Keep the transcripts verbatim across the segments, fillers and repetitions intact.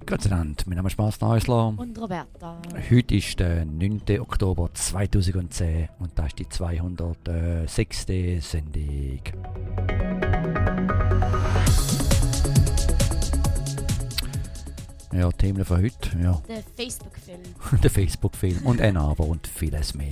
Gott sei Dank, mein Name ist Mars Neusler. Und Roberta. Heute ist der neunter Oktober zweitausendzehn und das ist die zweihundertsechste Sendung. Ja, Themen für heute. Ja. Der Facebook-Film. Der Facebook-Film und ein Aber und vieles mehr.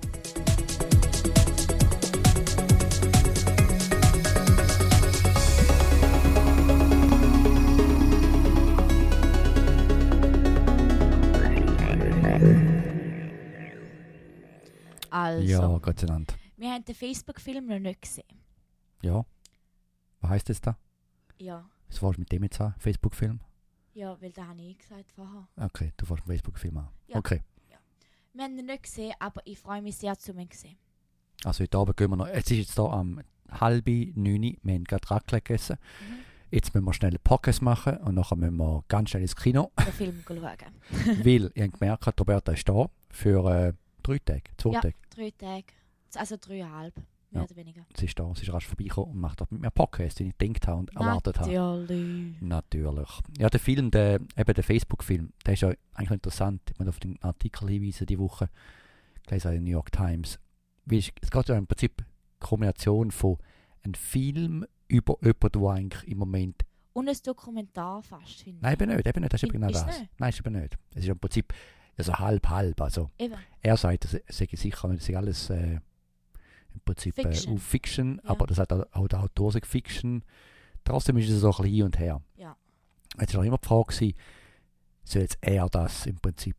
Also, Ja, Gott sei Dank. wir haben den Facebook-Film noch nicht gesehen. Ja. Was heisst das da? Ja, Was willst du mit dem jetzt an? Facebook-Film? ja, weil da habe ich gesagt vorher. Okay, du fährst einen Facebook-Film an. Ja. Okay. Wir haben ihn nicht gesehen, aber ich freue mich sehr, zu ihn zu sehen. Also heute Abend gehen wir noch. Es ist jetzt hier am halb neun. Wir haben gerade Raclette gegessen. Mhm. Jetzt müssen wir schnell einen Podcast machen und nachher müssen wir ganz schnell ins Kino. Den Film schauen. Weil ich habe gemerkt, Roberta ist da für äh, drei Tage, zwei Ja. Tage. Drei Tage, also dreieinhalb, mehr Ja. oder weniger. Sie ist da, sie ist rasch vorbeigekommen und macht auch mit mir Podcast, den ich gedacht habe und erwartet habe. Natürlich. Natürlich. Ja, der Film, der, eben der Facebook-Film, der ist ja eigentlich interessant. Ich muss auf den Artikel hinweisen die Woche, gelesen in der New York Times. Weil es es geht ja im Prinzip eine Kombination von einem Film über jemanden, der eigentlich im Moment... Und ein Dokumentar fast, finde ich. Nein, eben nicht, eben nicht, das ist eben genau Ist das. nicht? Nein, ist eben nicht. Es ist im Prinzip also halb, halb. Also Eben. er sagt, das sei sicher nicht, das sei alles äh, im Prinzip Fiction. Äh, auf Fiction, Ja. aber das hat auch, auch der Autor sagt Fiction. Trotzdem ist es so ein bisschen hin und her. Ja. Jetzt war auch immer die Frage gewesen, soll jetzt er das im Prinzip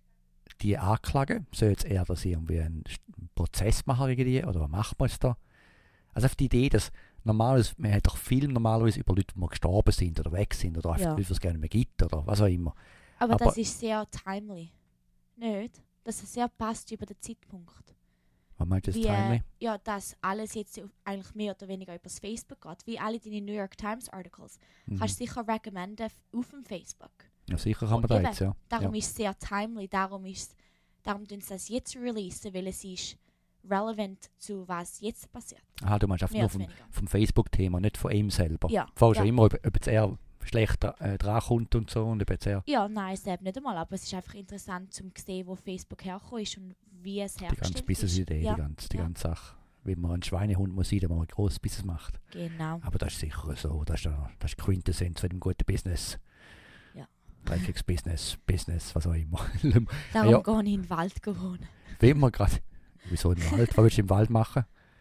die anklagen? Soll jetzt er das irgendwie einen Prozess machen gegen die? Oder was macht man jetzt da? Also auf die Idee, dass normalerweise, man hat doch Film normalerweise über Leute, die gestorben sind oder weg sind oder einfach Ja. Leute, die es gerne mehr gibt oder was auch immer. Aber, Aber- das ist sehr timely. Nicht? Dass es sehr passt über den Zeitpunkt. Was meinst du jetzt, Wie, äh, timely? ja, dass alles jetzt auf- eigentlich mehr oder weniger über das Facebook geht. Wie alle deine New York Times Articles. Mhm. Kannst du sicher recommenden f- auf dem Facebook. Ja, sicher kann man Und da eben, jetzt, ja. Darum ja. ist es sehr timely. Darum ist darum tun sie das jetzt releasen, weil es ist relevant zu was jetzt passiert. Aha, du meinst einfach Mehr nur oder vom, weniger. vom Facebook-Thema, nicht von ihm selber. Ja, Du fragst ja ja. immer, ob, ob jetzt er schlecht äh, drankommt und so und ob jetzt er Ja, nein, es eben nicht einmal. Aber es ist einfach interessant zum sehen, wo Facebook hergekommen ist und wie es die ganze hergestellt ist. Business-Idee, Ja, die ganze, die ja. ganze Sache. Wie man ein Schweinehund muss sein, wenn man ein grosses Business macht. Genau. Aber das ist sicher so. Das ist, der- das ist die Quintessenz von dem guten Business. Ja. Dreckiges Business, Business, was auch immer. Darum Ja. gehe ich in den Wald wohnen. Wenn man gerade... Wieso im Wald? Was willst du im Wald machen?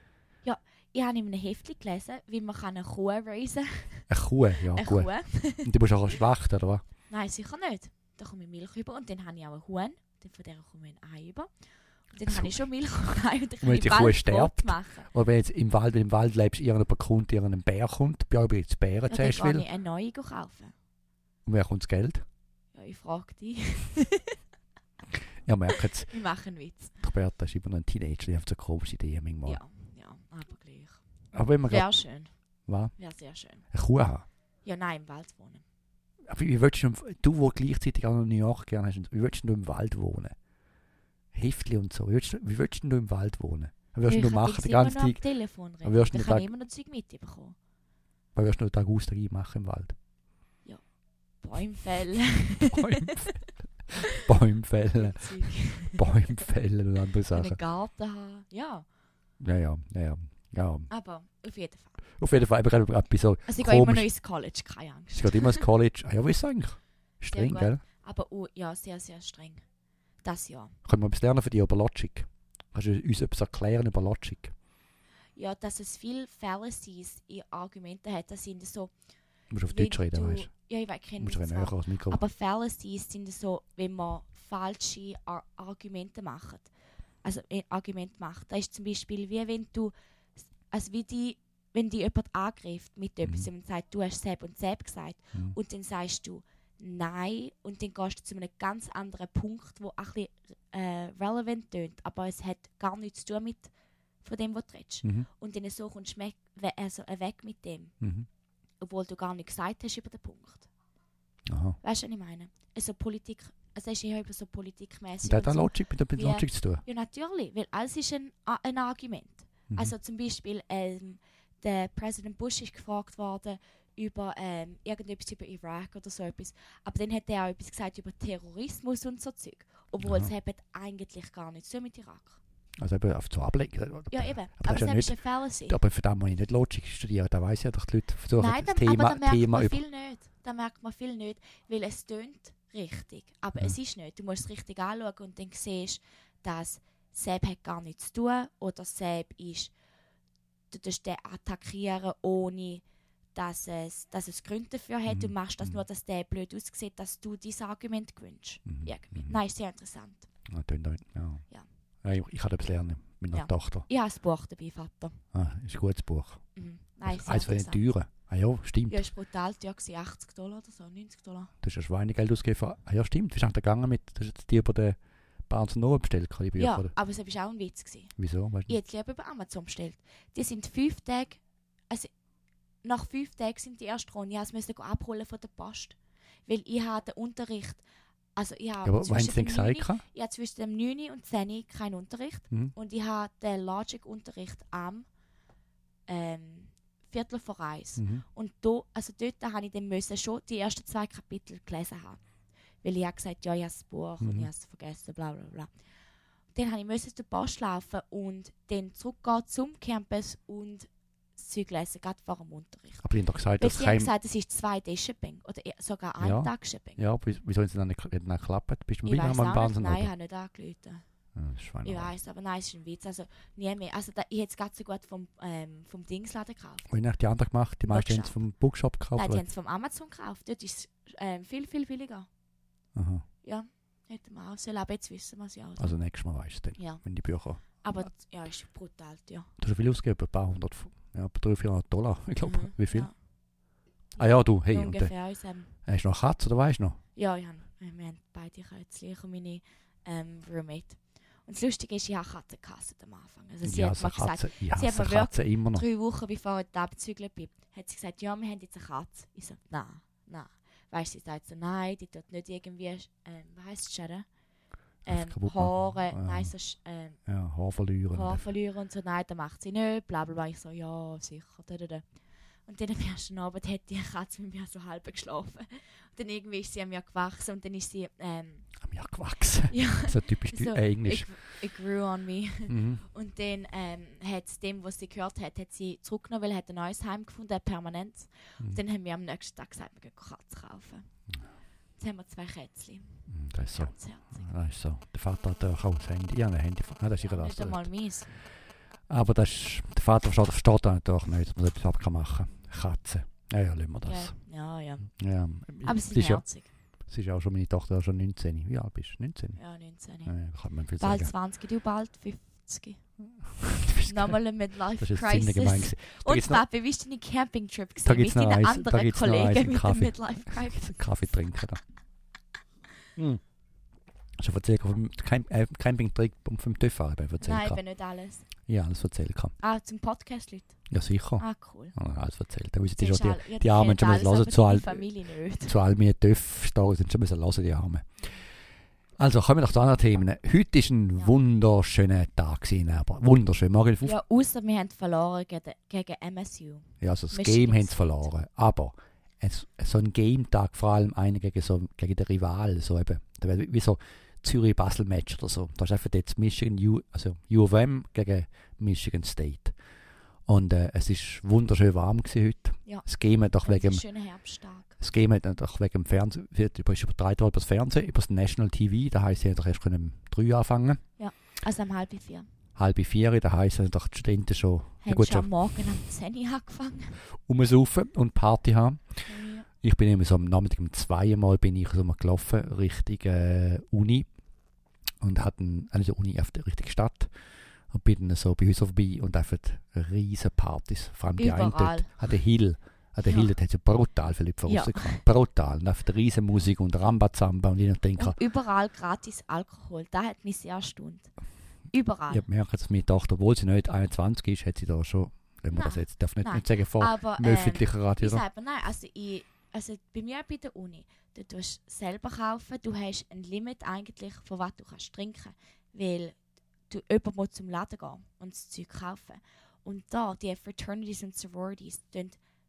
Ich habe in einem Heftchen gelesen, wie man eine Kuh raisen kann. Eine Kuh, ja Eine gut. Kuh. Und du musst auch schlachten, oder was? Nein, sicher nicht. Da komme ich Milch über und dann habe ich auch einen Huhn. Dann von der komme ich ein Ei über. Und dann So. habe ich schon Milch und Ei und dann wenn kann ich die Wald Kuh Brot stirbt? machen. Oder wenn jetzt im Wald, wenn im Wald lebst, irgendjemand kommt, irgendein Bär kommt, bei euch jetzt Bären Ja, dann zuerst kann will. ich eine neue kaufen. Und wer kommt das Geld? Ja, ich frage dich. Ja, merkt jetzt, Wir machen einen Witz. Roberta ist immer noch ein Teenager, die hat so komische Ideen manchmal. Ja, ja, aber gleich. Aber wenn man Wäre gerade schön. was, Wäre sehr schön. eine Kuh haben. Ja, nein, im Wald wohnen. Aber wie willst du, du, wo gleichzeitig auch noch New York gerne hast, wie willst du im Wald wohnen? Heftli und so. Wie willst du, wie willst du im Wald wohnen? Was wirst Ich du kann machen jetzt den immer ganzen noch am Tag? Telefon reden. Aber wirst du Dann den kann Tag- ich immer noch Zeug mitbekommen. Was wirst du den Tag aus Tag ein machen im Wald? Bäume fällen. Bäume Bäume fällen, Zeug. Bäume fällen und andere Einen Sachen. Garten haben. Ja, Ja, ja, ja, ja. ja. aber auf jeden Fall. Auf jeden Fall, ich bin gerade bei so, Also ich gehe immer Komisch. noch ins College, keine Angst. es geht immer ins College. Ah ja, wie ist es eigentlich? Streng, gut. gell? Aber oh, ja, sehr, sehr streng. Das Jahr. Können wir etwas lernen von dir über Logic? Kannst du uns etwas erklären über Logic? Ja, dass es viele Fallacies in Argumenten hat. Das sind so... Du musst auf wenn Deutsch reden, du- weißt du? Ja, ich weiß, Du kenne musst das näher zwar. ans Mikro. Aber Fallacies sind so, wenn man falsche Ar Argumente macht. Also äh, Argumente macht. Das ist zum Beispiel wie wenn du... Also wie die... Wenn die jemand angreift mit etwas und sagt, du hast Sepp und Sepp gesagt Mhm. und dann sagst du Nein und dann gehst du zu einem ganz anderen Punkt, wo ein bisschen äh, relevant tönt, aber es hat gar nichts zu tun mit von dem, was du redest. Mhm. Und dann so kommst du weg, we also, äh, weg mit dem, Mhm. obwohl du gar nichts gesagt hast über den Punkt. Aha. Weißt du, was ich meine? Also Politik, also es ist ja über so politikmäßig. Und das hat und auch so. Logic mit, mit Wie- Logic zu tun? Ja, natürlich, weil alles ist ein, A- ein Argument. Mhm. Also zum Beispiel, ähm, der Präsident Bush ist gefragt worden über ähm, irgendetwas über Irak oder so etwas. Aber dann hat er auch etwas gesagt über Terrorismus und so Zeug. Obwohl Aha. es eben eigentlich gar nicht so mit Irak. Also eben auf zu ablenken. Ja, eben. Aber Aber, das ist ja es nicht- ist ein Fallacy. Aber für das muss ich nicht Logik studieren. Da weiss ja doch die Leute versuchen Nein, das da, Thema, aber da merkt Thema man über... viel nicht. Da merkt man viel nicht, weil es tönt richtig. Aber Ja. es ist nicht. Du musst es richtig anschauen und dann siehst, dass Seb hat gar nichts zu tun oder Seb ist, du tust den attackieren, ohne dass es, dass es Gründe dafür hat. Mhm. Du machst das Mhm. nur, dass der blöd aussieht, dass du dieses Argument gewünscht. Mhm. Irgendwie. Mhm. Nein, ist sehr interessant. Ja, tönt auch- ja. Ja. Ja, ich, ich kann etwas lernen mit meiner Ja. Tochter. Ich habe das Buch dabei, Vater. Ah, ist ein gutes Buch. Mhm. Nein, sehr Eins von den interessant. teuren. Ah ja, stimmt. Ja, es war brutal teuer, gewesen, achtzig Dollar oder so, neunzig Dollar. Du hast ja Schweinegeld ausgegeben. für- Ah ja, stimmt. Wie ist es gegangen mit... Du hast jetzt die über den Barnes and Noble bestellt, die Bücher, Ja, oder? aber es war auch ein Witz. Gewesen. Wieso? Weißt du? Ich hätte lieber über Amazon bestellt. Die sind fünf Tage, also nach fünf Tagen sind die erst dran. Ich musste es abholen von der Post. Weil ich habe den Unterricht, also ich Ja, habe aber wenn zwischen, es denn dem gesagt neun, kann? ich habe zwischen dem neun und zehn keinen Unterricht. Mhm. Und ich habe den Logic-Unterricht am ähm, Viertel vor eins. Mhm. Und do, also dort habe ich dann müssen schon die ersten zwei Kapitel gelesen haben. Weil ich habe gesagt, ja, ich habe das Buch und Mhm. ich habe es vergessen, bla bla bla. Dann habe ich müssen zur Post laufen und dann zurückgehen zum Campus und das Zeug lesen, gerade vor dem Unterricht. Aber die haben doch gesagt, Weil dass sie haben kein... gesagt, es ist zwei Shipping oder eher sogar ein Ja. Tag Shipping. Ja, aber wieso haben sie dann nicht, nicht geklappt? Bist du Ich wieder weiß mal im auch Barnes nicht, and nein, ich Noble? habe nicht angerufen. Ja, das ist Ich Schweinerei. weiß, aber nein, es ist ein Witz. Also, nie mehr. Also, da, ich hätte es gerade so gut vom, ähm, vom Dingsladen gekauft. Und ich habe die anderen gemacht. Die meisten haben es Bookshop. vom Bookshop gekauft. Nein, die oder? haben es vom Amazon gekauft. Dort ist es ähm, viel, viel billiger. Aha. Ja, hätte man auch sollen. Aber jetzt wissen wir es ja. Oder? Also nächstes Mal weißt du es dann, Ja, wenn die Bücher... aber ja, ist brutal, ja. Du hast viel ausgegeben, ein paar hundert... Ja, etwa dreihundert, vierhundert Dollar, ich glaube. Mhm, Wie viel? Ja. Ah ja, du, hey. So Und, äh, ungefähr uns, ähm, hast du noch eine Katze, oder weißt du noch? ja, ich hab, äh, wir haben beide Kätzchen, ich und meine ähm, Roommate. Und das Lustige ist, ich habe Katzen gehasst am Anfang. Also sie ich hat hasse mir gesagt, Katzen, ich sie hat hasse mir Katzen immer noch. drei Wochen bevor ich da abzügelt bin, hat sie gesagt, ja, wir haben jetzt eine Katze. Ich so, nein, nein. Weißt du, sie sagt so, nein, die tut nicht irgendwie, ähm, was heisst es, Scheren? Ähm, Einfach kaputt Haare, machen. Ja. nein, so, sch- ähm, Ja, Haar verlieren. Haare verlieren und so, nein, das macht sie nicht, bla bla bla. Ich so, ja, sicher, da, da, da. Und dann am ersten Abend hat die Katze mit mir so halb geschlafen. Und dann irgendwie ist sie an mir gewachsen und dann ist sie, ähm, Am Jahr gewachsen. ja, So typisch so, äh, Englisch. it, it grew on me. Mhm. Und dann ähm, hat es dem, was sie gehört hat, hat sie zurückgenommen, weil er hat ein neues Heim gefunden, eine Permanenz. Mhm. Und dann haben wir am nächsten Tag gesagt, wir gehen Katzen kaufen. Jetzt haben wir zwei Kätzchen. Mhm, Das ist so. Ganz herzig. Das ist so. Der Vater hat auch das Handy. Ja, ein Handy. Ah, das ist ihre Ja, nicht das. einmal meins. Aber das ist, der Vater versteht, versteht das natürlich nicht, dass man etwas ab kann machen kann. Katzen. Ja, ja, lassen wir das. Ja, ja. Ja. Aber es sie ist sind ja, herzig. es ist ja auch schon meine Tochter schon neunzehn. Wie alt bist du? neunzehn? Ja, neunzehn. Ja, ja, kann man viel Bald sagen. zwanzig, du bald fünfzig. Du bist Nochmal Das ein Midlife ist jetzt ziemlich gemein. Crisis. gewesen. Da Und gibt's noch- Papi, wie ist deine Campingtrip Da gewesen gibt's mit noch deinen eins- da anderen gibt's noch eins Kollegen im mit dem Kaffee. Midlife Crisis? Kaffee trinken da. Hm. Schon erzählt vom Camp äh, Campingtrip und vom TÜV eben erzählt. Nein, gehabt. eben nicht alles. Ja, alles erzählt. gehabt. Ah, zum Podcast, Leute. Ja, sicher. Ah, cool. Ja, alles erzählt. Da wissen die Siehst schon, du, die, ja, die Armen kennt schon müssen alles, hören aber zu deine all- Familie nicht. zu all meinen TÜV-Stories sind schon müssen hören, die Armen. Also, kommen wir noch zu anderen Themen. Heute war ein Ja. wunderschöner Tag gewesen, aber wunderschön. Morgen auf Ja, außer wir haben verloren gegen, gegen M S U. Ja, also das Michigan Game haben sie State. verloren. Aber es, so ein Game-Tag, vor allem einer gegen, so, gegen den Rival, so eben, da wär wie so Zürich-Basel-Match oder so. Da ist einfach jetzt Michigan, U, also U of M gegen Michigan State. Und äh, es war wunderschön warm gewesen heute. Ja. Das Game hat doch wegen, Ein schöner Herbsttag. das Game hat doch wegen dem Fernsehen, wird über, ist übertragen worden über das Fernsehen, über das National T V. Da heisst, sie haben doch erst können um drei anfangen. Also um halb vier. Halb vier, da heisst, haben doch die Studenten schon, ja Haben gut, schon schon am Morgen um zehn Uhr angefangen. rumsaufen und Party haben. Ja. Ich bin immer so am Nachmittag um zwei Mal bin ich so mal gelaufen Richtung äh, Uni und hatten eine Uni auf der richtigen Stadt und bin dann so bei Häusern vorbei und einfach riesen Partys, vor allem die einen Überall. dort, an der Hill, an der Ja. Hill, dort hat es ja brutal viele Leute Ja. rausgekommen, brutal, und einfach riesen Musik und Rambazamba und ich denke, Und überall gratis Alkohol. Das hat mich sehr erstaunt. Überall. ich habe gemerkt, dass meine Tochter, obwohl sie nicht einundzwanzig ist, hat sie da schon, wenn man Nein. das jetzt, darf nicht, Nein. nicht sagen, vor Aber dem ähm, öffentlichen Radio, ich oder? sage aber nein, also, ich, also bei mir bei der Uni, du tust selber kaufen, du hast ein Limit eigentlich, von was du kannst trinken, weil du jemand muss zum Laden gehen und das Zeug kaufen. Und da, die Fraternities und Sororities, tun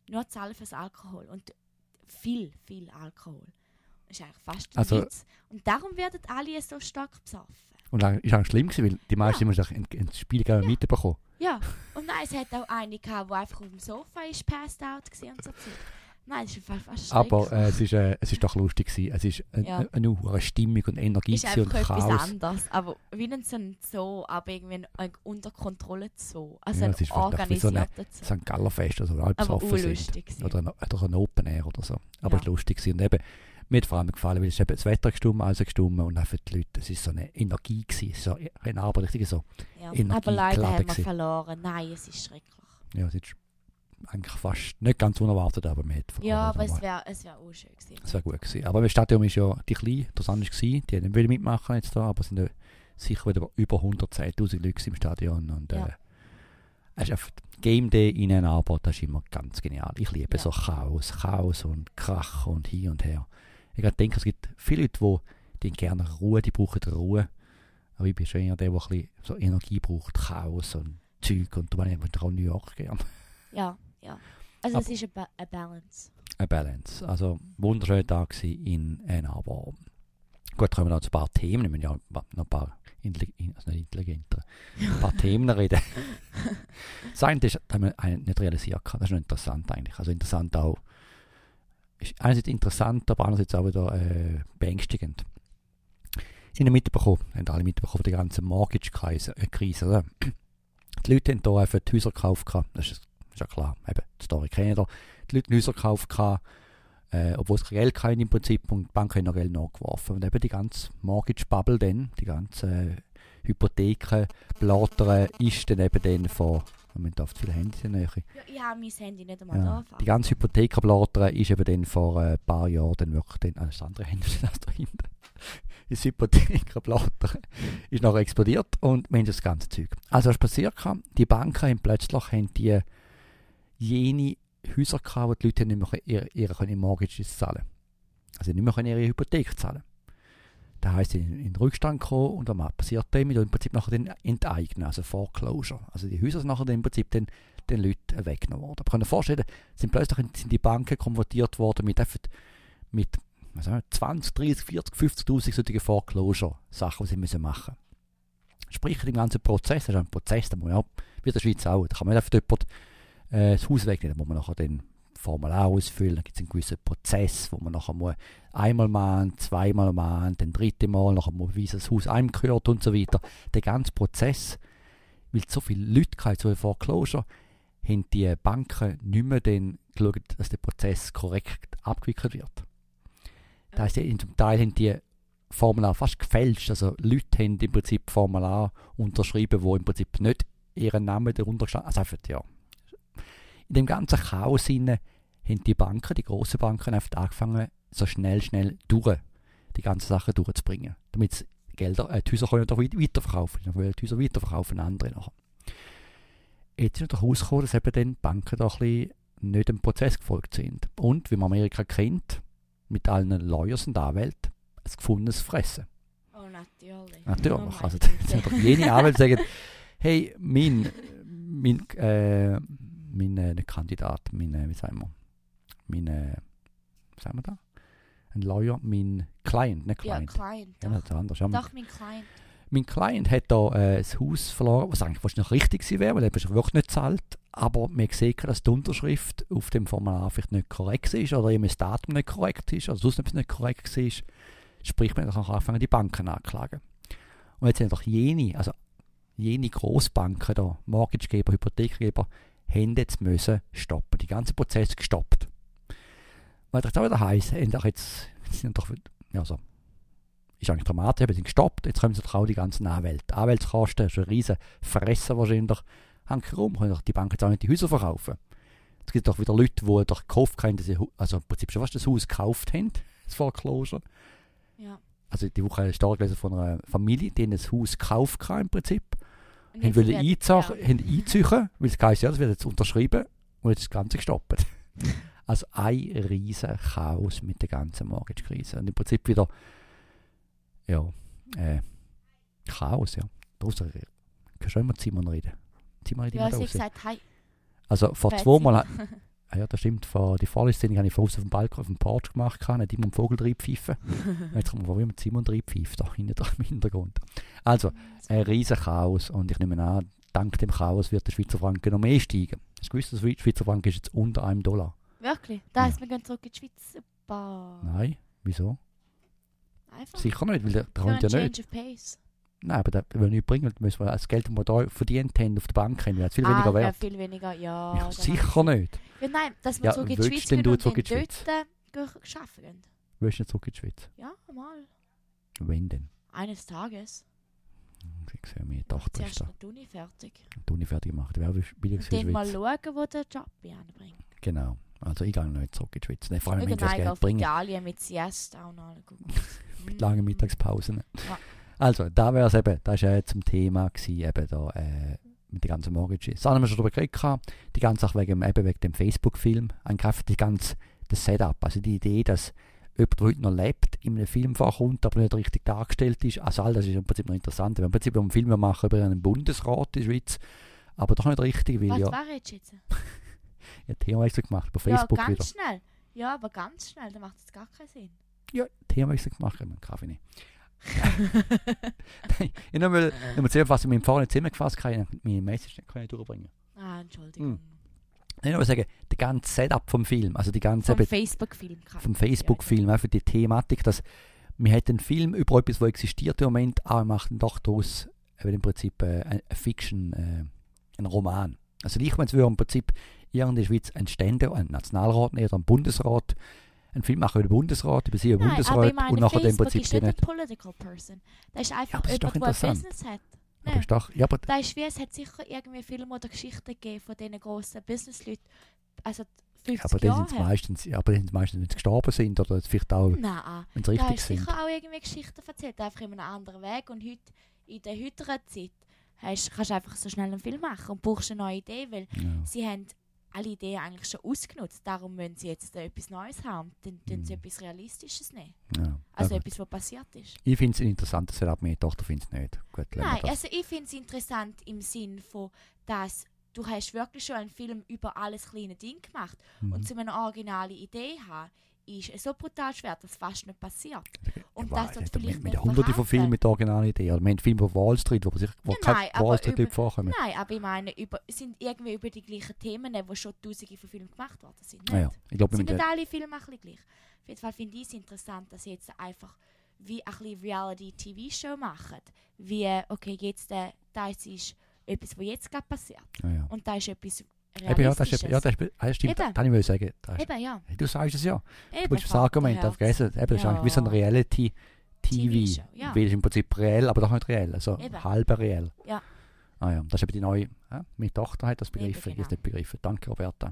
nur zahlen fürs Alkohol. Und viel, viel Alkohol. Das ist eigentlich fast ein Also- Witz. Und darum werden alle so stark besoffen. Und das war auch schlimm, gewesen, weil die meisten Ja. immer sich ins Spiel gerne Ja. mitbekommen. Ja, und nein, es hat auch eine gehabt, die einfach auf dem Sofa ist, passed out war und so Zeug. Nein, das ist fast fast Aber schrecklich. äh, es, ist, äh, es ist doch lustig gewesen. Es ist eine, Ja. eine, eine, eine Stimmung und Energie ist gewesen und einfach etwas Chaos. anderes. Aber wie ein so ein Zoo, aber irgendwie ein, ein unter Kontrolle Zoo. Also Ja, ein es ist vielleicht so eine organisierter Zoo. Sankt Galler Fest, also alle Aber besoffen sind. urlustig gewesen. Oder ein, oder ein Open Air oder so. Aber Ja. es war lustig gewesen. Und eben, mir hat vor allem gefallen, weil es eben das Wetter gestummt, alles gestummt und auch für die Leute, es war so eine Energie gewesen. Es war so eine Arbeit, richtig so. Ja. Energie Aber leider geladen haben wir gewesen. verloren. Nein, es ist schrecklich. Ja, es ist eigentlich fast nicht ganz unerwartet, aber man hat Ja, aber aber es wäre es wär auch schön gewesen. es wäre gut gewesen. Aber das Stadion ist ja die klein, das andere war, die haben nicht wieder mitmachen jetzt da, aber es sind ja sicher wieder über hundertzehntausend Leute im Stadion und Ja. äh, es ist einfach Game Day in Ann Arbor, das ist immer ganz genial. Ich liebe Ja. so Chaos, Chaos und Krach und hin und her. Ich gerade denke, es gibt viele Leute, die, die gerne Ruhe, die brauchen Ruhe. Aber ich bin schon eher der, der ein bisschen so Energie braucht, Chaos und Zeug und da bin ich auch New York gerne. Ja, ja. Also Aber- es ist eine ba a Balance. Eine Balance. Also wunderschöner Tag gewesen in Ann Arbor. Gut, kommen wir noch zu ein paar Themen. Wir müssen ja noch ein paar intelli- also nicht intelligenter, ein paar Themen reden. Das eine ist, das haben wir eigentlich nicht realisiert. Das ist noch interessant eigentlich. Also interessant auch. Ist einerseits interessant, aber andererseits auch wieder äh, beängstigend. Sie haben mitbekommen, haben alle mitbekommen, die ganze Mortgage-Krise, äh, Krise, oder? Die Leute haben hier einfach die Häuser gekauft. gehabt. Das ist, ist ja klar, eben, die Story kennen ihr. Die Leute haben Häuser gekauft, gehabt, äh, obwohl es kein Geld hatten im Prinzip und die Bank haben noch Geld nachgeworfen. Und eben die ganze Mortgage-Bubble dann, die ganze äh, Hypotheken-Blattern ist dann eben dann von, man darf zu viele Hände in der Nähe. Ja, ich habe mein Handy nicht einmal Ja, da. die ganze Hypothekenblattern ist eben dann vor äh, ein paar Jahren dann wirklich dann, also das andere Handy ist das da hinten. Das Hypothekenblattern ist nachher explodiert und wir haben das ganze Zeug. Also was ist passiert? Die Banken haben plötzlich haben die jene Häuser gehabt, wo die Leute nicht mehr ihre, ihre Mortgages zahlen. Also nicht mehr ihre Hypothek zahlen. Das heisst, sie sind in den Rückstand gekommen und was passiert damit? Und im Prinzip nachher den enteignen, also Foreclosure. Also die Häuser sind nachher im Prinzip den, den Leuten weggenommen worden. Aber könnt ihr euch vorstellen, sind plötzlich sind die Banken konvertiert worden mit, mit was sagen wir, zwanzig, dreißig, vierzig, fünfzigtausend solche Foreclosure-Sachen, die sie müssen machen müssen. Sprich, der ganze Prozess, das ist ein Prozess, da muss man auch, wie in der Schweiz auch, da kann man nicht einfach jemand äh, das Haus wegnehmen, da muss man nachher den Formular ausfüllen, dann gibt es einen gewissen Prozess, wo man nachher muss einmal machen, zweimal machen, dann dritte Mal, nachher muss man das Haus einem gehört und so weiter. Der ganze Prozess, weil so viele Leute hatten, so viele Foreclosure, haben die Banken nicht mehr dann geschaut, dass der Prozess korrekt abgewickelt wird. Das heisst, zum Teil haben die Formular fast gefälscht. Also Leute haben im Prinzip Formular unterschrieben, wo im Prinzip nicht ihren Namen darunter gestanden. Also einfach, ja. In dem ganzen Chaos hinein haben die Banken, die grossen Banken, einfach angefangen, so schnell, schnell durch die ganzen Sachen durchzubringen. Damit sie Gelder, äh, die Häuser können doch weiterverkaufen. Dann wollen die Häuser weiterverkaufen, andere nachher. Jetzt ist natürlich herausgekommen, dass eben dann die Banken da ein bisschen nicht dem Prozess gefolgt sind. Und, wie man Amerika kennt, mit allen Lawyers und Anwälten, ein gefundenes Fressen. Oh, natürlich. Natürlich. Oh mein Also, Gott. das sind doch jene Anwälte sagen, hey, mein, mein, äh, mein äh, nicht Kandidat, mein, äh, wie sagen wir, mein, äh, was sagen wir da? Ein Lawyer, mein Client, nicht Ja, Client. Client. Ja, Doch, das ist anders. Ja, doch mein Client. mein Client hat da äh, das Haus verloren, was eigentlich wahrscheinlich richtig gewesen wäre, weil er ist wirklich nicht zahlt. Aber man sieht, dass die Unterschrift auf dem Formular vielleicht nicht korrekt ist oder eben das Datum nicht korrekt ist oder sonst etwas nicht korrekt ist. Sprich, man kann anfangen, die Banken anklagen. Und jetzt sind doch jene, also jene Grossbanken, da, Mortgagegeber, Hypothekengeber, haben jetzt müssen stoppen, die ganzen Prozesse gestoppt. Was das auch wieder heisst, haben doch jetzt, sind doch, ja so, ist eigentlich dramatisch, aber sie sind gestoppt, jetzt kommen sie doch auch die ganzen Anwälte. Anwältskosten, das ist ein riesen Fressen wahrscheinlich. Hanker rum, können doch die Banken jetzt auch nicht die Häuser verkaufen. Es gibt doch wieder Leute, die doch gekauft haben, dass sie, also im Prinzip schon fast das Haus gekauft haben, das Foreclosure. Ja. Also die Woche stark gelesen von einer Familie, die das Haus gekauft haben im Prinzip. Und Haben jetzt wollen wird- einziehen, ja. haben einziehen, weil es heisst, ja, das wird jetzt unterschrieben und jetzt ist das Ganze gestoppt. Also ein riesen Chaos mit der ganzen Mortgage-Krise. Und im Prinzip wieder, ja, äh, Chaos, ja. Draussen kannst du immer Zimmer reden. Zimmer reden Ja, immer sie hat draussen. gesagt, hey, Also vor wer zwei Mal, Zimmer? ah ja, das stimmt, vor, die vorletzte Szene habe ich draußen auf dem Balkon, auf dem Porch gemacht, kann nicht immer einen Vogel reinpfeifen. Jetzt kommt man vor, wie man Simon reinpfeift, da hinten im Hintergrund. Also, ein riesen Chaos und ich nehme an, dank dem Chaos wird der Schweizer Franken noch mehr steigen. Hast du gewusst, der Schweizer Franken ist jetzt unter einem Dollar? Wirklich? Das heisst, Ja. wir gehen zurück in die Schweiz. Super. Nein, wieso? Einfach. Sicher nicht, weil der, der Für kommt einen ja Change nicht. of Pace. Nein, aber das will nicht bringen, dann müssen wir das Geld, das wir da verdient haben, auf der Bank haben, wäre viel ah, weniger ja, wert. viel weniger, ja. Ja, dann sicher haben sie- nicht. Ja, nein, dass wir Ja, zurück in die willst Schweiz denn gehen du und zurück in dann die Schweiz? dort äh, arbeiten gehen. Willst du nicht zurück in die Schweiz? Ja, mal. Wenn denn? Eines Tages. Ich sehe, meine Tochter ist Zuerst da. noch die Uni fertig. Die Uni fertig gemacht. Wäre billig Und für die dann mal Schweiz. schauen, wo der Job anbringt. Genau. Also ich gehe nicht zurück in die Schweiz. Nein, vor allem, wenn ich das Irgendwann Geld auf bringe. Italien mit Siesta auch noch. Mit langen Mittagspausen. Ja. Also, da wäre es eben, das war ja zum Thema gewesen, eben da, äh, mit den ganzen Mortgages. Das haben wir schon darüber geredet gehabt, die ganze Sache wegen, eben wegen dem Facebook-Film, einfach die ganze, das Setup, also die Idee, dass jemand, der heute noch lebt, in einem Film vorkommt, aber nicht richtig dargestellt ist. Also all das ist im Prinzip noch interessant. Wenn wir im Prinzip einen Film machen über einen Bundesrat in der Schweiz, aber doch nicht richtig, weil Was ja, war jetzt jetzt? ja Themawechsel gemacht, über Ja, Facebook ganz wieder. schnell. Ja, aber ganz schnell, dann macht es gar keinen Sinn. Ja, Themawechsel gemacht, ich Kaffee nicht. ich noch mal, noch mal zuerst, was ich mir im Vorhinein zusammengefasst habe, ich meine Message nicht können durchbringen. Ah, Entschuldigung. Hm. Ich will sagen, der ganze Setup vom Film, also die ganze Vom eben, Facebook-Film. vom Facebook-Film, einfach die Thematik, dass wir hätten einen Film über etwas, was existiert im Moment, aber wir machen doch daraus eben im Prinzip äh, eine Fiction, äh, einen Roman. Also ich meine, es würde im Prinzip hier in der Schweiz ein Stände, ein Nationalrat oder ein Bundesrat, einen Film machen über den Bundesrat, über sie einen Nein, aber Bundesrat ich meine, und nachher im Facebook Prinzip ist die nicht ein nicht. political person. Das ist einfach aber es ist doch jemand, der ein interessant. Business hat. Aber Nein. ist doch, ja, aber Das ist wie, es hat sicher irgendwie Filme oder Geschichten gegeben von diesen grossen Businessleuten. Also fünfzig aber dann Jahre sind es her. meistens, ja, aber dann sind es meistens, wenn sie gestorben sind oder vielleicht auch, Nein, wenn sie da richtig hast sind. sicher auch irgendwie Geschichten erzählt, einfach in einem anderen Weg. Und heute, in der heutigen Zeit, hast, kannst du einfach so schnell einen Film machen und brauchst eine neue Idee, weil Ja. sie haben alle Ideen eigentlich schon ausgenutzt. Darum müssen sie jetzt äh, etwas Neues haben. Dann tun sie Mhm. etwas Realistisches nehmen. Ja. Also Ja, etwas, was passiert ist. ich finde es ein interessantes Setup, meine Tochter findet es nicht. Gut, lassen wir Nein, das. also ich finde es interessant im Sinn von, dass du hast wirklich schon einen Film über alles kleine Ding gemacht. Mhm. Und zu einer originalen Idee haben, ist es so brutal schwer, dass fast nicht passiert. Und Ja, das dort mit- vielleicht mit nicht den Hunderten von verkaufen. Filmen mit der originalen Idee. Oder wir haben Filme von Wall Street, wo, sich, wo Ja, keine nein, aber Wall Street über- Leute vorkommen. Nein, aber ich meine, über, sind irgendwie über die gleichen Themen, die schon tausende von Filmen gemacht worden sind. Nicht? Ah, ja. Ich glaube, wir Sind müssen- nicht alle Filme ein bisschen gleich. Auf jeden Fall finde ich es interessant, dass sie jetzt einfach wie ein bisschen Reality-T V-Show machen. Wie, okay, jetzt, äh, das ist etwas, was jetzt gerade passiert. ja, ja. Und da ist etwas Eben, ja, das ist, Realistisches. ja, das ist, ah, stimmt, Eben. das kann ich sagen. Das ist, Eben, ja. du sagst es ja. Eben, Du willst das Argument Vaterherz. vergessen. Eben, das ist Ja. eigentlich wie so ein Reality-T V. T V-Show, ja. Weil es im Prinzip reell, aber doch nicht reell. Also Eben. halb reell. Ja. Ah ja, das ist eben die neue. Ja, meine Tochter hat das Eben, begriffen, ich habe es genau. nicht begriffen. Danke, Roberta.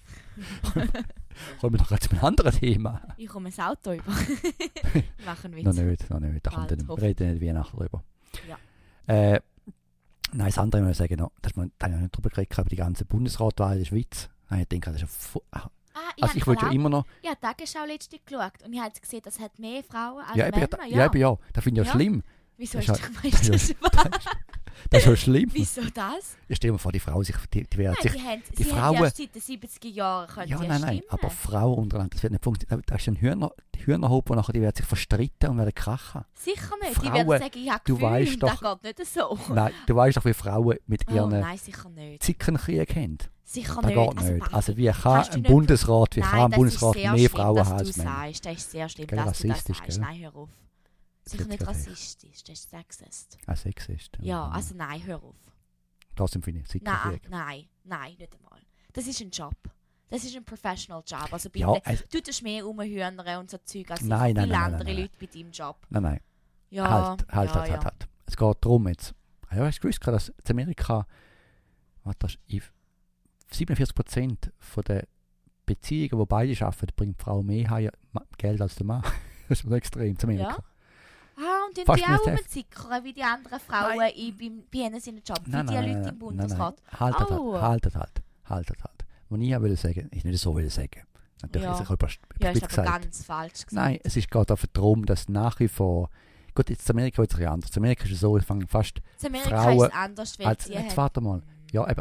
Kommen wir doch jetzt zu einem anderen Thema. Ich komme ein Auto über. Machen Witz. Noch nicht, noch nicht. Da kommt Bald, dann, wir hoffentlich. reden nicht Weihnachten drüber. Ja. Äh, nein, das andere muss ich sagen, noch, dass man, da habe ich noch nicht drüber geredet, über die ganze Bundesratwahl in der Schweiz. Nein, ich denke, das ist fu- ah, Ah, ich also ich wollte schon immer noch, Ja, die Tagesschau letztens geschaut und ich habe gesehen, das hat mehr Frauen als ja, eben, Männer. ja, ja, eben, ja, das finde ich ja Ja. schlimm. Wieso Das ist ist doch ja- meistens das ist wahr? Das ist ja schlimm. Wieso das? Ich stelle mir vor, die Frau sich, die, die wehrt Nein, sich, die, haben, die sie haben Frauen- erst seit den siebziger Jahren können ja, sie nein, nein, stimmen. aber Frauen untereinander, das wird nicht funktionieren. Da ist ein Hühner, Hühnerhaufen, nachher die werden sich verstritten und werden krachen. Sicher nicht. Die Frauen, werden sagen, ich habe du Gefühle weißt und doch- das geht nicht so. Nein, du weißt doch, wie Frauen mit Oh, ihren nein, sicher nicht. Zickenkrieg haben. Sicher Das nicht. geht nicht. Martin, Also wie kann kannst du ein nicht- Bundesrat, wie nein, kann ein das Bundesrat ist sehr mehr schlimm, Frauen dass haben du als Männer? sagst. Das ist sehr schlimm, Gell, dass du das rassistisch, sagst. gell? Nein, hör auf. Sicher wird nicht gerade- rassistisch, das ist Sexist. Ein Sexist. Ja, also nein, hör auf. Trotzdem finde ich Nein, Zickenkrieg. nein, nein, nicht einmal. Das ist ein Job. Das ist ein professional Job. Also bitte, Ja, also, du tust mehr rumhühnern und so Zeug als Nein, nein, viele nein, nein, andere nein. Leute bei deinem Job. nein, nein. Ja, halt, halt, ja, halt, ja. halt, halt. Es geht darum jetzt. Ah ja, hast du gewusst, dass in Amerika was das, in siebenundvierzig Prozent von den Beziehungen, die beide arbeiten, bringt die Frau mehr heim- Ma- Geld als der Mann. Das ist mir extrem in Amerika. Ah, und dann Fast die auch nicht rumzickern, wie die anderen Frauen Nein. in, beim, bei ihnen seinen Job. Wie Nein, die nein, Leute nein, im nein, Bundesrat. nein, nein. Haltet, Oh. halt, haltet, halt, haltet, halt. Was ich wollte sagen, ich nicht so will sagen. Natürlich Ja. ist es überspitzt Ja, ist aber gesagt. ganz falsch gesagt. Nein, es ist gerade einfach darum, dass nach wie vor. Gut, jetzt in Amerika wird es ein bisschen anders. In Amerika ist es so, es fangen fast in Amerika Frauen ist es anders, weil als. sie Jetzt haben- warte mal. Ja, eben, a-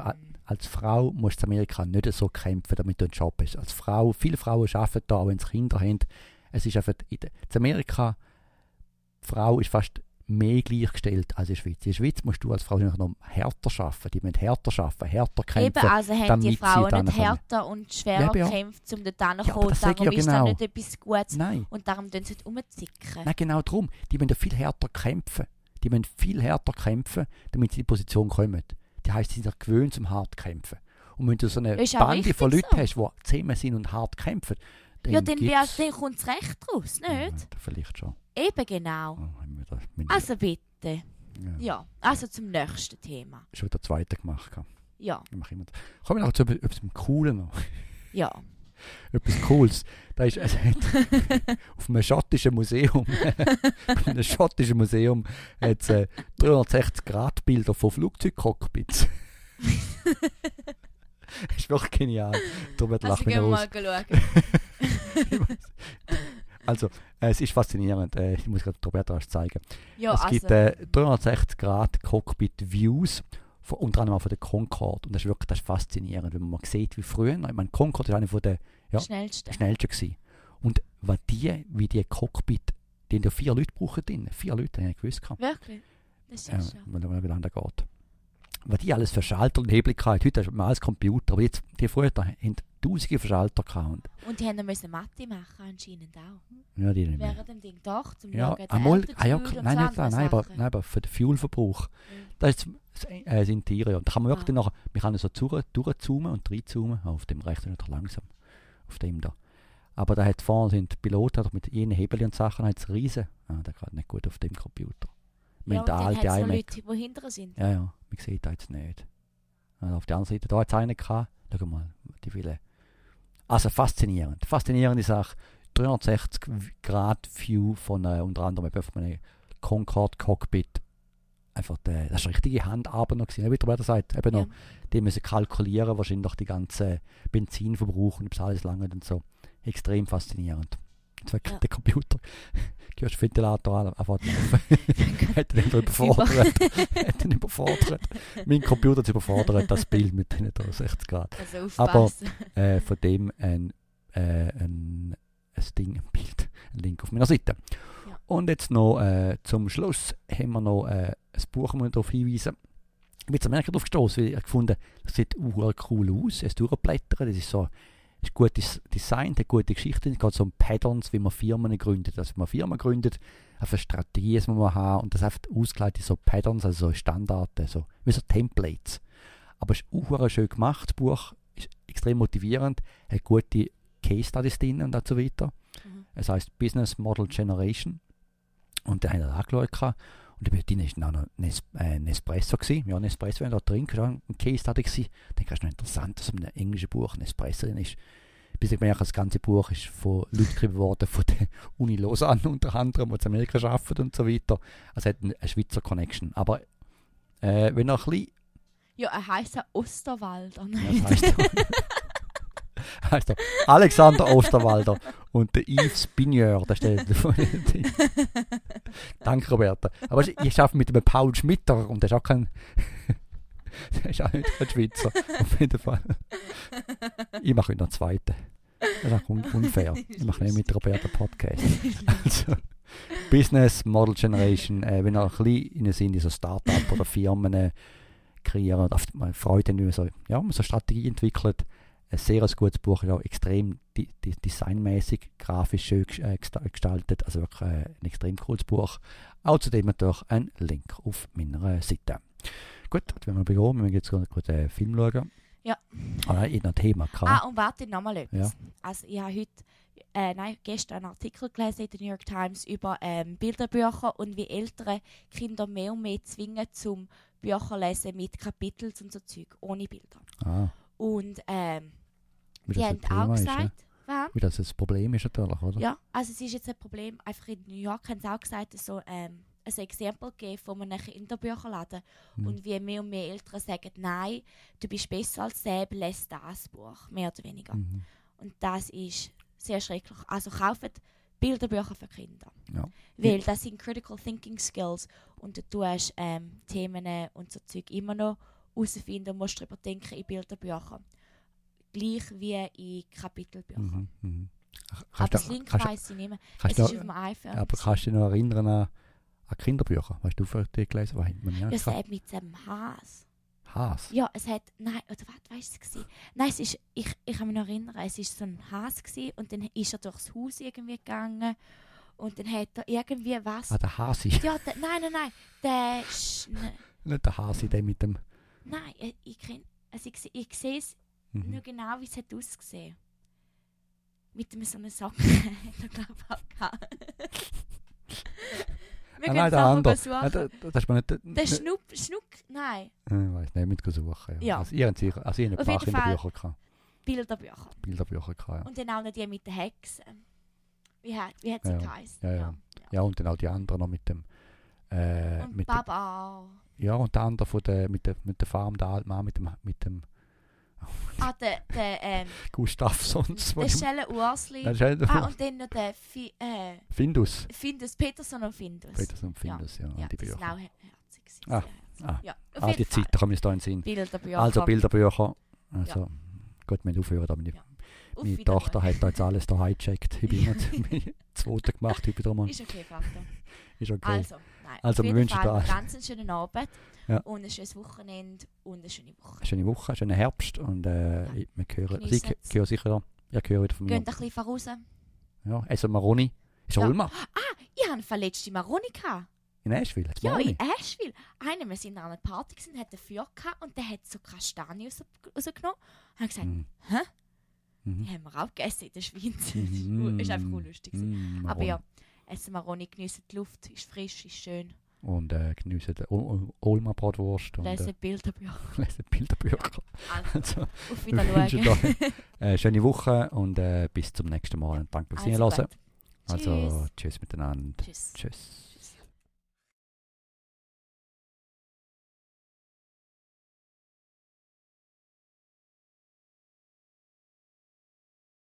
als Frau musst du in Amerika nicht so kämpfen, damit du einen Job hast. Als Frau, viele Frauen arbeiten da, auch wenn sie Kinder haben. Es ist einfach, in Amerika, die Frau ist fast mehr gleichgestellt als in der Schweiz. In der Schweiz musst du als Frau noch härter arbeiten. Die müssen härter arbeiten, härter kämpfen. Eben, also haben die Frauen nicht härter und schwerer ja, ja. gekämpft, um dort hinzukommen. Ja, aber das darum sage ich ja ist genau. das nicht etwas Gutes. Nein. Und darum tun sie nicht rumzicken. Nein, genau darum. Die müssen viel härter kämpfen. Die müssen viel härter kämpfen, damit sie in die Position kommen. Das heisst, sie sind auch gewöhnt zum hart kämpfen. Und wenn du so eine Bande von Leuten so. hast, die zusammen sind und hart kämpfen, dann, ja, dann, dann kommt es recht raus, nicht? Ja, vielleicht schon. Eben genau. Oh, das, also bitte. Ja. ja, also zum nächsten Thema. Schon wieder zweite gemacht. Ja. Ich mache immer das. Kommen wir noch zu etwas Coolen noch. Ja. Etwas Cooles. Da ist, es hat auf einem schottischen Museum, auf einem schottischen Museum hat es äh, dreihundertsechzig Grad Bilder von Flugzeugcockpits. Das ist wirklich genial. Darum wird also gehen wir mal schauen. Also, äh, es ist faszinierend. Äh, ich muss gerade Roberta erst zeigen. Ja, es also. gibt äh, dreihundertsechzig Grad Cockpit-Views, von, unter anderem auch von der Concorde. Und das ist wirklich das ist faszinierend, wenn man mal sieht, wie früher. Ich meine, Concorde war eine von der ja, schnellsten. schnellsten gewesen. Und was die, wie die Cockpit, die haben ja vier Leute brauchen drin. Vier Leute, habe ich gewusst. Wirklich? Das ist ja, schon. Weil man wie lange das geht. Was die alles für Schalter und Hebel hatten. Heute hast du alles Computer. Aber jetzt, die früher haben tausende von Schalter gehabt. Und die haben müssen Mathe machen, anscheinend auch. Ja, die nicht mehr. Während dem Ding doch, zum ja, Schauen, einmal, ah, ja, und nein, so nicht, nein, aber, nein, aber für den Fuelverbrauch. Mhm. Das ist das, äh, das Interieur. Da kann man wirklich ah. nachher, wir können so durch, durchzoomen und reinzoomen. Auf dem rechten ist langsam. Auf dem da. Aber da hat vorne sind die Piloten mit ihren Hebeln und Sachen, hat es riesen. Ah, das geht nicht gut auf dem Computer. Ja, und dann hat es noch Leute, die hinten sind. Ja, ja, man sieht das jetzt nicht. Also auf der anderen Seite, da hat es einen gehabt. Schau mal, die viele. Also faszinierend. Faszinierende Sache. dreihundertsechzig Grad View von äh, unter anderem von einem Concorde Cockpit. Einfach, äh, das war richtige Handarbeit noch gewesen. Wie der sagt, eben ja. noch, die müssen kalkulieren, wahrscheinlich die ganze Benzinverbrauch und ob es alles lange und so. Extrem faszinierend. Ja. Der Computer, du hast den Ventilator an, einfach laufen. Hätte ihn überfordert. Hätte ihn überfordert. Mein Computer hat überfordert, das Bild mit den sechzig Grad. Also aber äh, von dem ein, äh, ein, ein Ding, ein Bild, ein Link auf meiner Seite. Ja. Und jetzt noch äh, zum Schluss haben wir noch äh, ein Buch, das wir darauf hinweisen. Ich bin jetzt Amerika drauf gestoßen, weil ich gefunden das sieht uh, cool aus. Es durchblättern, das ist so ist gutes Design, hat gute Geschichte. Es geht so um Patterns, wie man Firmen gründet. Also, wenn man Firmen gründet, auf eine Strategie, die man haben und das einfach ausgeleitet so Patterns, also so Standards, so, wie so Templates. Aber es ist auch schön gemacht. Das Buch ist extrem motivierend, hat gute Case Studies drin und so weiter. Mhm. Es heisst Business Model Generation. Und der hat er angeschaut. Und bei denen war noch ein Nespresso. Ja, ein Nespresso, wenn du da trinkst, war ein Case Study gewesen. Ich denke, das ist noch interessant, dass in einem englischen Buch ein Espresso drin ist. Bis ich merke, das ganze Buch ist von Leuten geschrieben worden, von der Uni Lausanne unter anderem, die in Amerika arbeiten und so weiter. Also hat eine Schweizer Connection. Aber äh, wenn er ein bisschen... Ja, er heisst ja Osterwalder. Ja, das heisst heißt er Alexander Osterwalder und der Yves Pigneur, der steht Danke, Roberta. Aber ich arbeite mit dem Paul Schmitter und der ist auch kein der ist auch nicht kein Schweizer. Auf jeden Fall. Ich mache noch einen zweiten. Das ist auch un- unfair. Ich mache nicht mit Roberta Podcast. Also, Business Model Generation, äh, wenn ihr ein bisschen in Sinn in so Start-up oder Firmen äh, kreieren, auf man Freude haben, wie man so, ja, man so Strategie entwickelt. Ein sehr gutes Buch, ist auch extrem di- di- designmäßig, grafisch schön äh, gestaltet. Also wirklich äh, ein extrem cooles Buch. Außerdem natürlich ein Link auf meiner Seite. Gut, jetzt werden wir begonnen. Wir müssen jetzt kurz einen Film schauen. Ja. Ah, nein, ich noch ein Thema gehabt. Ah, und warte, nochmal etwas. Ja. Also ich habe heute, äh, nein, gestern einen Artikel gelesen in der New York Times über ähm, Bilderbücher und wie ältere Kinder mehr und mehr zwingen zum Bücher lesen mit Kapiteln und so Zeug, ohne Bilder. Ah. Und ähm, wie die haben auch gesagt, ja? Wie das ein Problem ist natürlich, oder? Ja, also es ist jetzt ein Problem, einfach in New York haben sie auch gesagt, so ähm, ein Exempel gegeben von einem Kinderbücherladen mhm. und wie mehr und mehr Eltern sagen, nein, du bist besser als Säb, lese das Buch, mehr oder weniger. Mhm. Und das ist sehr schrecklich. Also kauft Bilderbücher für Kinder. Ja. Weil das sind Critical Thinking Skills und du tust ähm, Themen und so Zeug immer noch herausfinden und musst darüber denken in Bilderbüchern. Gleich wie in Kapitelbüchern. Mhm, mhm. Aber Kannst das du- Link kannst du- weiss ich nicht mehr. Es kannst ist du- auf dem iPhone. Aber kannst du dich noch erinnern an, an Kinderbücher? Weißt du, für die gelesen? Was haben wir Ja, nicht es hat mit dem Has. Has. Ja, es hat, nein, oder was weißt du es gewesen? Nein, es ist, ich, ich kann mich noch erinnern, es war so ein Has gewesen, und dann ist er durchs Haus irgendwie gegangen und dann hat er irgendwie was. Ah, der Hasi. Ja, der, nein, nein, nein, der Sch ne, Nicht der Hasi, der mit dem... nein, ich, ich, kenn- also ich, se- ich sehe es Mhm. nur genau, wie es hat ausgesehen. Mit dem so einem Socken hat er, glaube ich, auch gehabt. Wir Ah, können nein, es der nachher andere. suchen. Ah, der, das ist mir nicht... Der nicht- Schnupp, Schnuck, nein, Ich weiß nicht, mit suchen. Ja. Ja. Also, ihr habt sicher... Also, ihr habt Auf ein paar jeden Fall- Kinderbücher gehabt. Bilderbücher. Bilderbücher gehabt, ja. Und dann auch noch die mit den Hexen. Wie hat, wie hat sie Ja, geheißen? ja, ja. Ja, und dann auch die anderen noch mit dem... Äh, Und mit dem Baba. ja, und der andere von der, mit, der, mit der Farm, der alte Mann mit dem... Mit dem Ah, der, der, ähm, Gustavsons. der Schelle Ursli. Nein, das ist Ah, ah, und dann noch der Fi, äh, Findus. Findus, Peterson und Findus. Peterson und Findus, ja. Ja, die das sind Bücher. auch her- herzig. gewesen, Ah, sehr herzig. ah. Ja, auf Ah, jeden die Fall. Zeit kommen uns da in den Sinn. Bilderbücher. Also Bilderbücher. Also, gut, wir müssen aufhören, aber meine, Ja. Auf meine Wiedersehen. Tochter hat da jetzt alles da hingecheckt. Ich bin jetzt meine zweite gemacht, ich wieder mal. Ist okay, Vater. Ist okay. Also, nein. Also, auf wir jeden wünschen Fall da- einen ganz schönen Abend. Ja. Und ein schönes Wochenende und eine schöne Woche. Schöne Woche, schönen Herbst und äh, Ja. ich- wir hören, also ich Genießen's. höre sicher, ja, ich höre wieder von mir. Geht ein bisschen voraus. Ja, also Maroni. Ist Ja. Olma Ich hatte verletzte Maroni. gehabt. in Asheville. Hat's Ja, Maroni? in Asheville. Einer, wir sind an einer Party gewesen, hat ein Feuer gehabt und der hat so Kastanien raus, rausgenommen. Und hat gesagt, Mhm. hä? Mhm. Die haben wir auch gegessen in der Schweiz. Mhm. ist einfach unlustig. gewesen. Mhm, Aber Maroni. ja, essen Maroni, geniessen die Luft, ist frisch, ist schön. Und äh, geniessen die O- O- Olma Bratwurst und Lesen äh, Bilderbücher. lesen Bilderbücher. Also, Also, auf wir wünschen Wiedersehen. euch äh, schöne Woche und äh, bis zum nächsten Mal. Und danke fürs Also Hinhören. gut. Also, Tschüss. tschüss miteinander. Tschüss. Tschüss.